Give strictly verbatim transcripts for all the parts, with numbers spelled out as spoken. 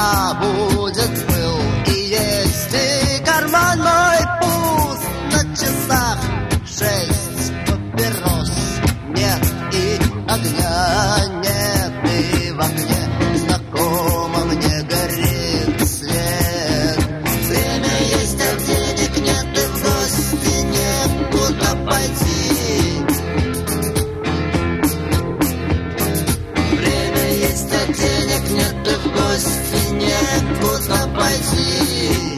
будет пыл. И если карман мой пуст, на часах шесть папирос нет и огня нет, и в окне знакомо мне горит свет. Время есть, а денег нет, и в гости некуда пойти. Время есть, а денег нет, и в гости некуда пойти.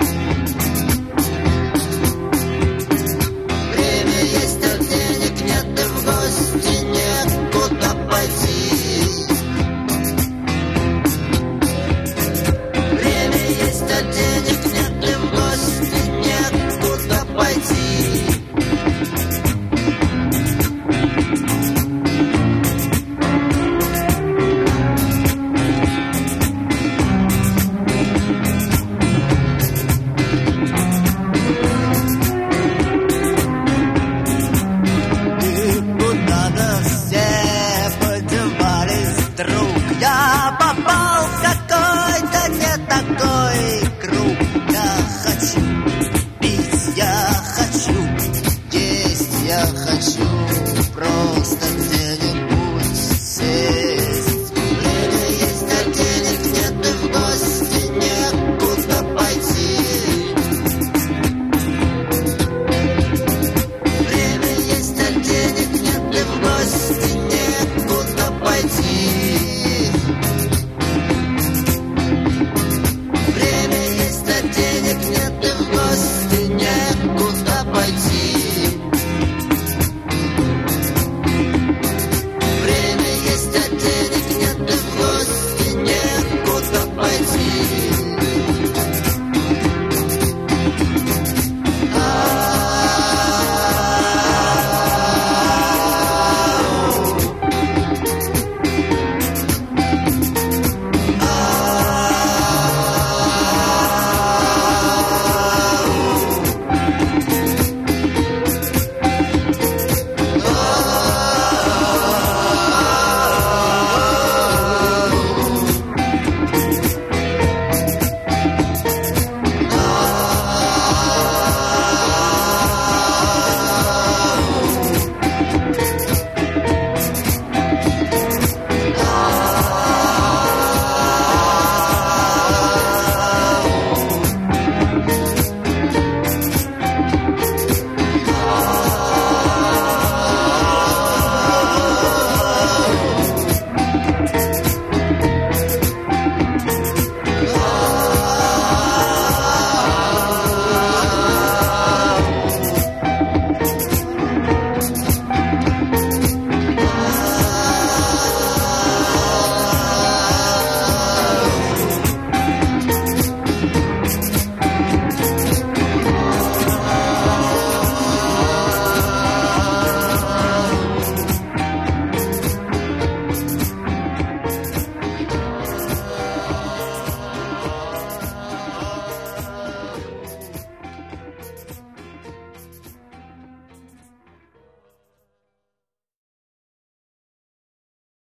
Время есть, а денег нет, и в гости некуда пойти. Время есть, а денег нет, и в гости некуда пойти. Я попал в какой-то не такой круг. Я хочу